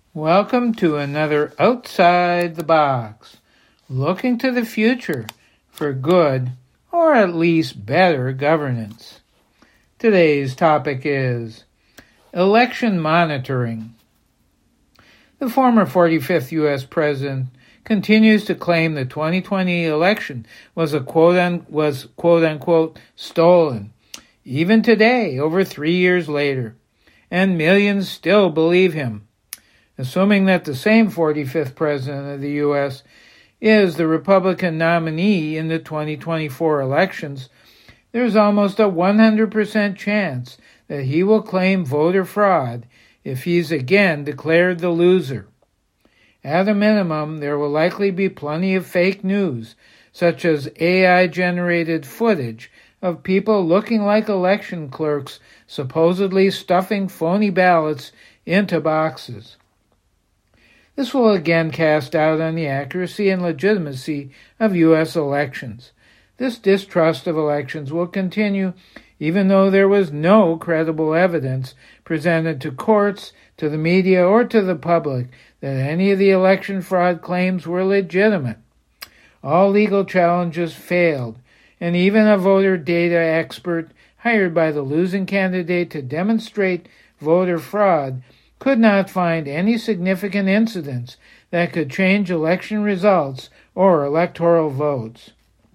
Welcome to another Outside the Box, looking to the future for good, or at least better, governance. Today's topic is election monitoring. The former 45th U.S. president continues to claim the 2020 election was quote-unquote stolen, even today, over 3 years later, and millions still believe him. Assuming that the same 45th president of the U.S. is the Republican nominee in the 2024 elections, there's almost a 100% chance that he will claim voter fraud if he's again declared the loser. At a minimum, there will likely be plenty of fake news, such as AI-generated footage of people looking like election clerks supposedly stuffing phony ballots into boxes. This will again cast doubt on the accuracy and legitimacy of U.S. elections. This distrust of elections will continue even though there was no credible evidence presented to courts, to the media, or to the public that any of the election fraud claims were legitimate. All legal challenges failed, and even a voter data expert hired by the losing candidate to demonstrate voter fraud could not find any significant incidents that could change election results or electoral votes.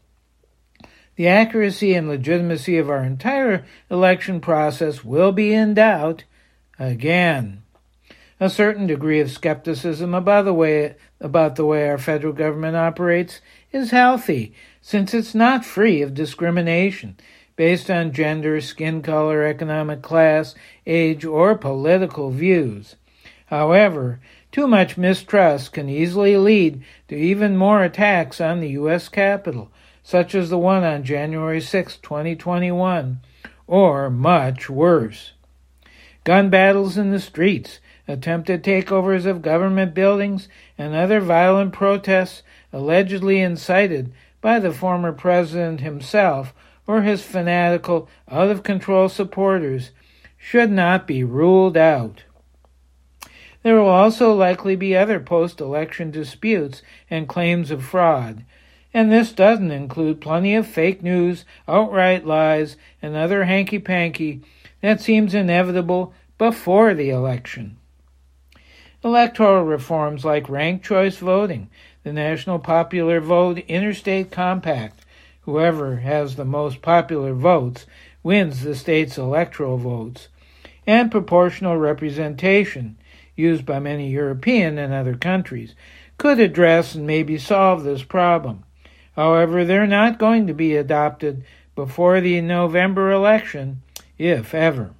The accuracy and legitimacy of our entire election process will be in doubt again. A certain degree of skepticism about the way our federal government operates is healthy, since it's not free of discrimination based on gender, skin color, economic class, age, or political views. However, too much mistrust can easily lead to even more attacks on the U.S. Capitol, such as the one on January 6, 2021, or much worse. Gun battles in the streets, attempted takeovers of government buildings, and other violent protests allegedly incited by the former president himself or his fanatical, out-of-control supporters should not be ruled out. There will also likely be other post-election disputes and claims of fraud, and this doesn't include plenty of fake news, outright lies, and other hanky-panky that seems inevitable before the election. Electoral reforms like ranked choice voting, the National Popular Vote Interstate Compact, whoever has the most popular votes wins the state's electoral votes, and proportional representation, used by many European and other countries, could address and maybe solve this problem. However, they're not going to be adopted before the November election, if ever.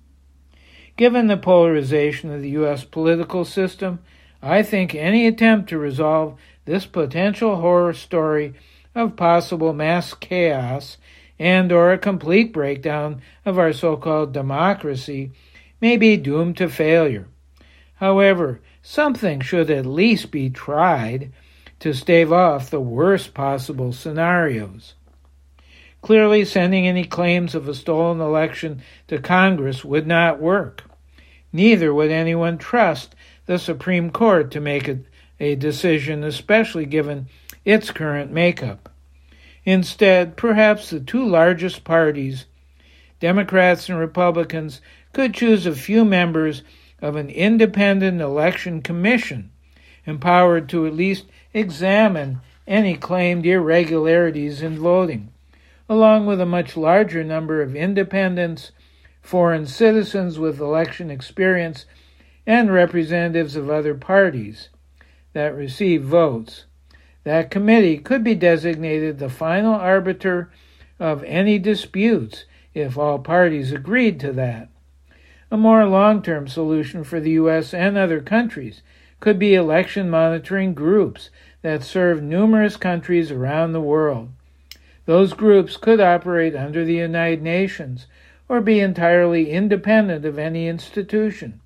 Given the polarization of the U.S. political system, I think any attempt to resolve this potential horror story of possible mass chaos and or a complete breakdown of our so-called democracy may be doomed to failure. However, something should at least be tried to stave off the worst possible scenarios. Clearly, sending any claims of a stolen election to Congress would not work. Neither would anyone trust the Supreme Court to make a decision, especially given its current makeup. Instead, perhaps the two largest parties, Democrats and Republicans, could choose a few members of an independent election commission, empowered to at least examine any claimed irregularities in voting, along with a much larger number of independents, foreign citizens with election experience, and representatives of other parties that receive votes. That committee could be designated the final arbiter of any disputes if all parties agreed to that. A more long-term solution for the U.S. and other countries could be election monitoring groups that serve numerous countries around the world. Those groups could operate under the United Nations or be entirely independent of any institution.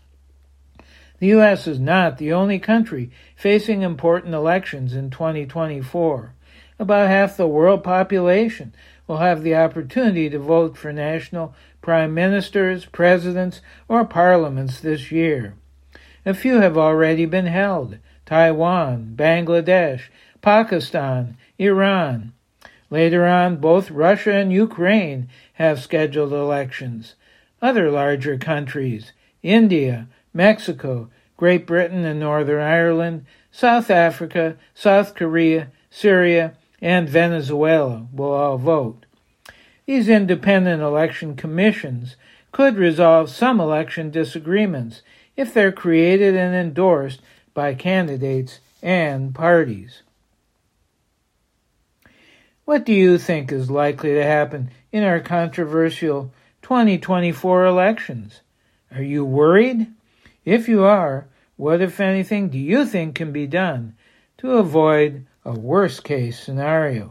The U.S. is not the only country facing important elections in 2024. About half the world population will have the opportunity to vote for national prime ministers, presidents, or parliaments this year. A few have already been held: Taiwan, Bangladesh, Pakistan, Iran. Later on, both Russia and Ukraine have scheduled elections. Other larger countries, India, Mexico, Great Britain and Northern Ireland, South Africa, South Korea, Syria, and Venezuela will all vote. These independent election commissions could resolve some election disagreements if they're created and endorsed by candidates and parties. What do you think is likely to happen in our controversial 2024 elections? Are you worried? If you are, what, if anything, do you think can be done to avoid a worst-case scenario?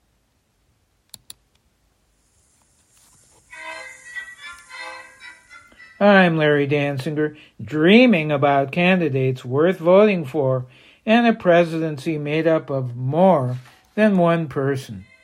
I'm Larry Dansinger, dreaming about candidates worth voting for and a presidency made up of more than one person.